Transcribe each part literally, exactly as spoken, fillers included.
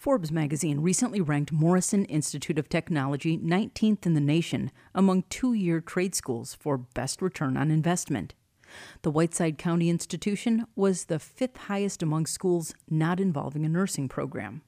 Forbes magazine recently ranked Morrison Institute of Technology nineteenth in the nation among two-year trade schools for best return on investment. The Whiteside County institution was the fifth highest among schools not involving a nursing program.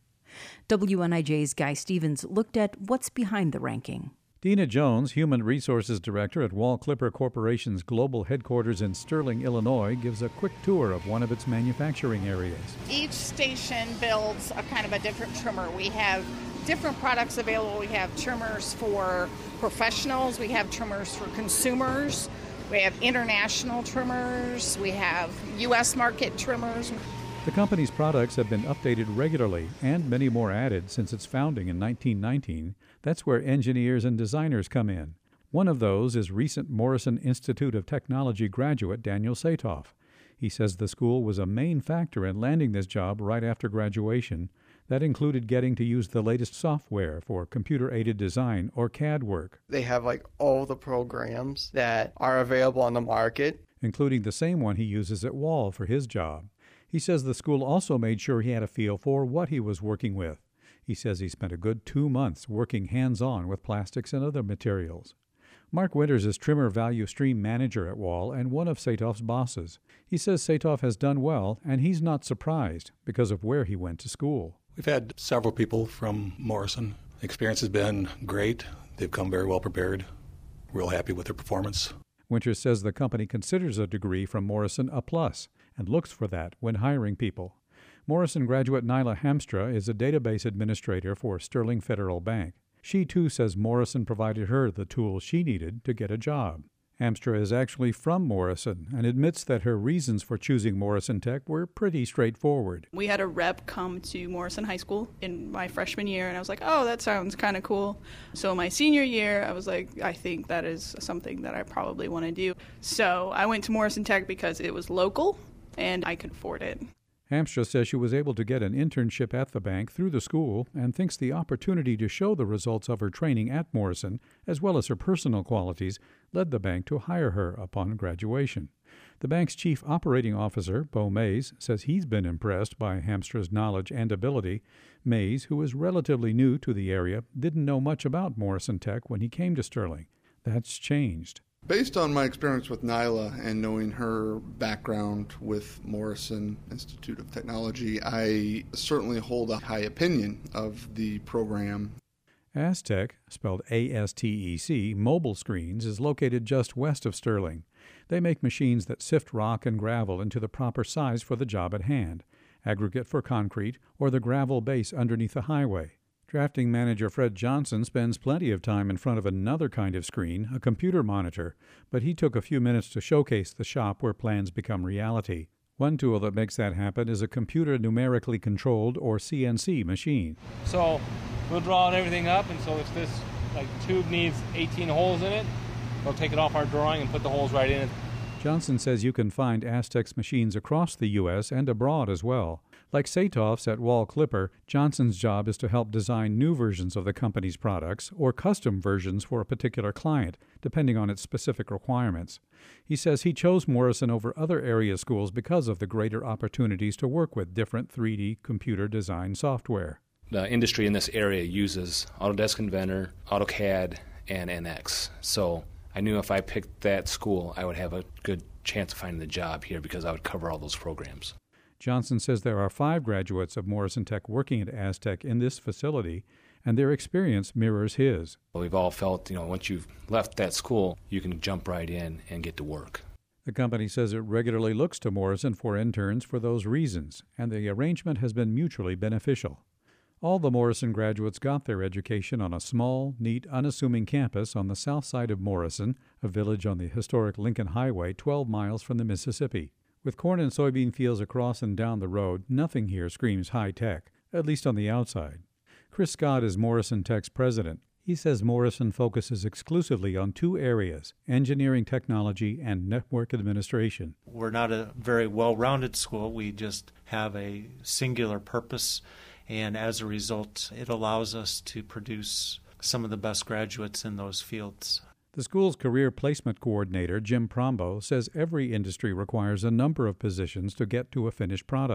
W N I J's Guy Stevens looked at what's behind the ranking. Dina Jones, Human Resources Director at Wall Clipper Corporation's global headquarters in Sterling, Illinois, gives a quick tour of one of its manufacturing areas. Each station builds a kind of a different trimmer. We have different products available. We have trimmers for professionals. We have trimmers for consumers. We have international trimmers. We have U S market trimmers. The company's products have been updated regularly and many more added since its founding in nineteen nineteen. That's where engineers and designers come in. One of those is recent Morrison Institute of Technology graduate Daniel Satoff. He says the school was a main factor in landing this job right after graduation. That included getting to use the latest software for computer-aided design or C A D work. They have like all the programs that are available on the market, including the same one he uses at Wall for his job. He says the school also made sure he had a feel for what he was working with. He says he spent a good two months working hands-on with plastics and other materials. Mark Winters is Trimmer Value Stream Manager at Wall and one of Satoff's bosses. He says Satoff has done well, and he's not surprised because of where he went to school. We've had several people from Morrison. The experience has been great. They've come very well prepared. Real happy with their performance. Winters says the company considers a degree from Morrison a plus and looks for that when hiring people. Morrison graduate Nyla Hamstra is a database administrator for Sterling Federal Bank. She, too, says Morrison provided her the tools she needed to get a job. Hamstra is actually from Morrison and admits that her reasons for choosing Morrison Tech were pretty straightforward. We had a rep come to Morrison High School in my freshman year, and I was like, oh, that sounds kind of cool. So my senior year, I was like, I think that is something that I probably want to do. So I went to Morrison Tech because it was local and I could afford it. Hamstra says she was able to get an internship at the bank through the school and thinks the opportunity to show the results of her training at Morrison, as well as her personal qualities, led the bank to hire her upon graduation. The bank's chief operating officer, Bo Mays, says he's been impressed by Hamstra's knowledge and ability. Mays, who is relatively new to the area, didn't know much about Morrison Tech when he came to Sterling. That's changed. Based on my experience with Nyla and knowing her background with Morrison Institute of Technology, I certainly hold a high opinion of the program. Astec, spelled A S T E C, Mobile Screens, is located just west of Sterling. They make machines that sift rock and gravel into the proper size for the job at hand, aggregate for concrete, or the gravel base underneath the highway. Drafting manager Fred Johnson spends plenty of time in front of another kind of screen, a computer monitor, but he took a few minutes to showcase the shop where plans become reality. One tool that makes that happen is a computer numerically controlled, or C N C, machine. So we'll draw everything up, and so if this like tube needs eighteen holes in it, we'll take it off our drawing and put the holes right in it. Johnson says you can find Astec's machines across the U S and abroad as well. Like Satoff's at Wall Clipper, Johnson's job is to help design new versions of the company's products or custom versions for a particular client, depending on its specific requirements. He says he chose Morrison over other area schools because of the greater opportunities to work with different three D computer design software. The industry in this area uses Autodesk Inventor, AutoCAD, and N X. So I knew if I picked that school, I would have a good chance of finding the job here because I would cover all those programs. Johnson says there are five graduates of Morrison Tech working at Astec in this facility, and their experience mirrors his. Well, we've all felt, you know, once you've left that school, you can jump right in and get to work. The company says it regularly looks to Morrison for interns for those reasons, and the arrangement has been mutually beneficial. All the Morrison graduates got their education on a small, neat, unassuming campus on the south side of Morrison, a village on the historic Lincoln Highway twelve miles from the Mississippi. With corn and soybean fields across and down the road, nothing here screams high-tech, at least on the outside. Chris Scott is Morrison Tech's president. He says Morrison focuses exclusively on two areas, engineering technology and network administration. We're not a very well-rounded school. We just have a singular purpose, and as a result, it allows us to produce some of the best graduates in those fields. The school's career placement coordinator, Jim Prombo, says every industry requires a number of positions to get to a finished product.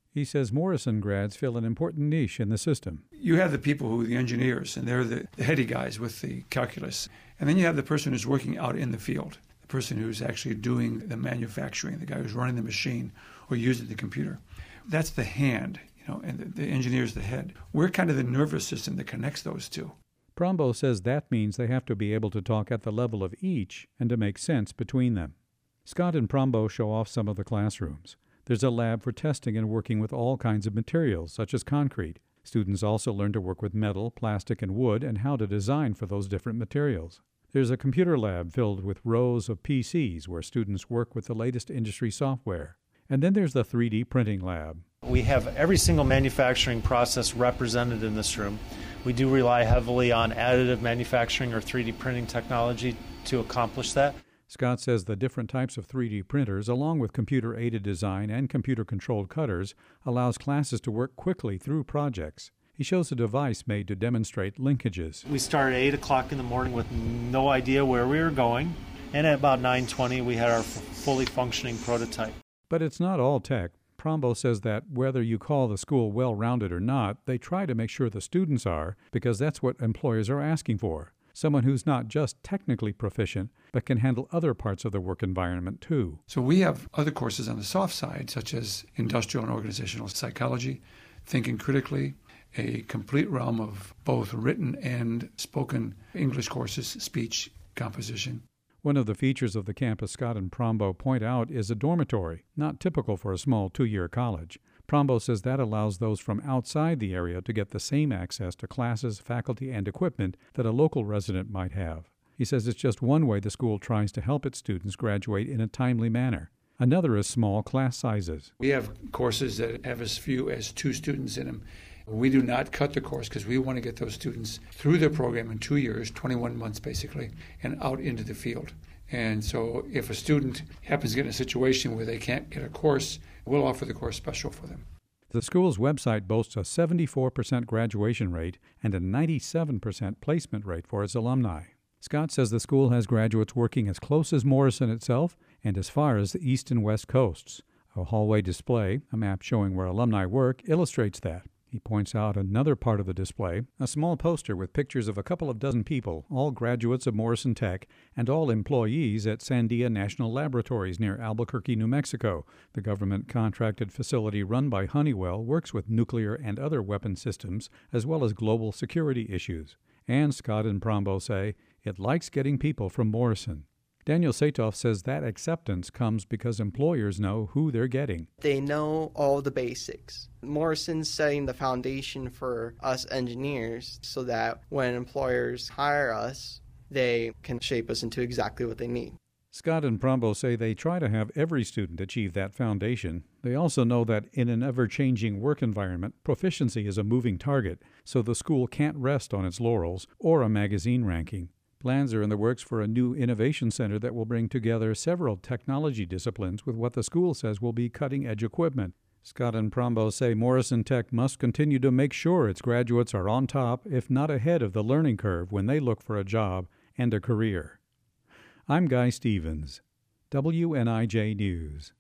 He says Morrison grads fill an important niche in the system. You have the people who are the engineers, and they're the, the heady guys with the calculus. And then you have the person who's working out in the field, the person who's actually doing the manufacturing, the guy who's running the machine or using the computer. That's the hand, you know, and the, the engineer's the head. We're kind of the nervous system that connects those two. Prombo says that means they have to be able to talk at the level of each and to make sense between them. Scott and Prombo show off some of the classrooms. There's a lab for testing and working with all kinds of materials, such as concrete. Students also learn to work with metal, plastic, and wood, and how to design for those different materials. There's a computer lab filled with rows of P Cs where students work with the latest industry software. And then there's the three D printing lab. We have every single manufacturing process represented in this room. We do rely heavily on additive manufacturing or three D printing technology to accomplish that. Scott says the different types of three D printers, along with computer-aided design and computer-controlled cutters, allows classes to work quickly through projects. He shows a device made to demonstrate linkages. We started at eight o'clock in the morning with no idea where we were going, and at about nine twenty we had our f- fully functioning prototype. But it's not all tech. Prombo says that whether you call the school well-rounded or not, they try to make sure the students are, because that's what employers are asking for. Someone who's not just technically proficient, but can handle other parts of the work environment too. So we have other courses on the soft side, such as industrial and organizational psychology, thinking critically, a complete realm of both written and spoken English courses, speech, composition. One of the features of the campus Scott and Prombo point out is a dormitory, not typical for a small two-year college. Prombo says that allows those from outside the area to get the same access to classes, faculty, and equipment that a local resident might have. He says it's just one way the school tries to help its students graduate in a timely manner. Another is small class sizes. We have courses that have as few as two students in them. We do not cut the course because we want to get those students through their program in two years, twenty-one months basically, and out into the field. And so if a student happens to get in a situation where they can't get a course, we'll offer the course special for them. The school's website boasts a seventy-four percent graduation rate and a ninety-seven percent placement rate for its alumni. Scott says the school has graduates working as close as Morrison itself and as far as the east and west coasts. A hallway display, a map showing where alumni work, illustrates that. He points out another part of the display, a small poster with pictures of a couple of dozen people, all graduates of Morrison Tech and all employees at Sandia National Laboratories near Albuquerque, New Mexico. The government-contracted facility run by Honeywell works with nuclear and other weapon systems, as well as global security issues. And Scott and Prombo say it likes getting people from Morrison. Daniel Satoff says that acceptance comes because employers know who they're getting. They know all the basics. Morrison's setting the foundation for us engineers so that when employers hire us, they can shape us into exactly what they need. Scott and Prombo say they try to have every student achieve that foundation. They also know that in an ever-changing work environment, proficiency is a moving target, so the school can't rest on its laurels or a magazine ranking. Plans are in the works for a new innovation center that will bring together several technology disciplines with what the school says will be cutting-edge equipment. Scott and Prombo say Morrison Tech must continue to make sure its graduates are on top, if not ahead of the learning curve when they look for a job and a career. I'm Guy Stevens, W N I J News.